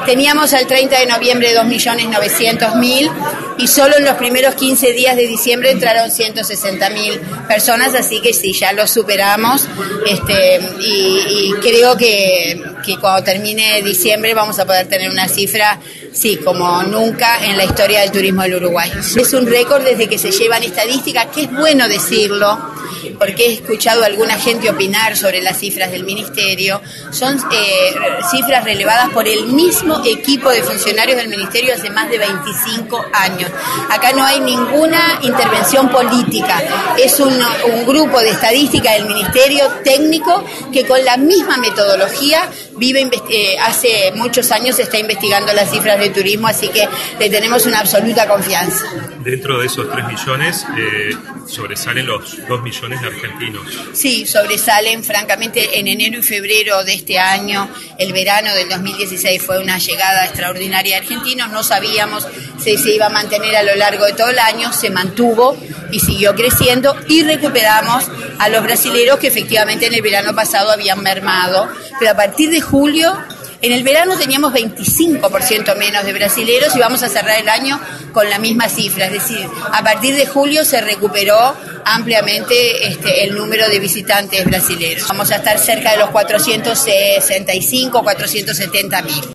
Teníamos al 30 de noviembre 2.900.000 y solo en los primeros 15 días de diciembre entraron 160.000 personas, así que sí, ya lo superamos y creo que cuando termine diciembre vamos a poder tener una cifra, sí, como nunca en la historia del turismo del Uruguay. Es un récord desde que se llevan estadísticas, que es bueno decirlo, porque he escuchado a alguna gente opinar sobre las cifras del Ministerio. Son cifras relevadas por el mismo equipo de funcionarios del Ministerio hace más de 25 años. Acá no hay ninguna intervención política, es un grupo de estadística del Ministerio técnico que con la misma metodología hace muchos años está investigando las cifras de turismo, así que le tenemos una absoluta confianza. Dentro de esos 3 millones sobresalen los 2 millones de argentinos. Sí, sobresalen, francamente, en enero y febrero de este año, el verano del 2016 fue una llegada extraordinaria de argentinos, no sabíamos si se iba a mantener a lo largo de todo el año, se mantuvo y siguió creciendo y recuperamos a los brasileros que efectivamente en el verano pasado habían mermado, pero a partir de julio, en el verano teníamos 25% menos de brasileros y vamos a cerrar el año con la misma cifra, es decir, a partir de julio se recuperó ampliamente el número de visitantes brasileros. Vamos a estar cerca de los 465, 470.000.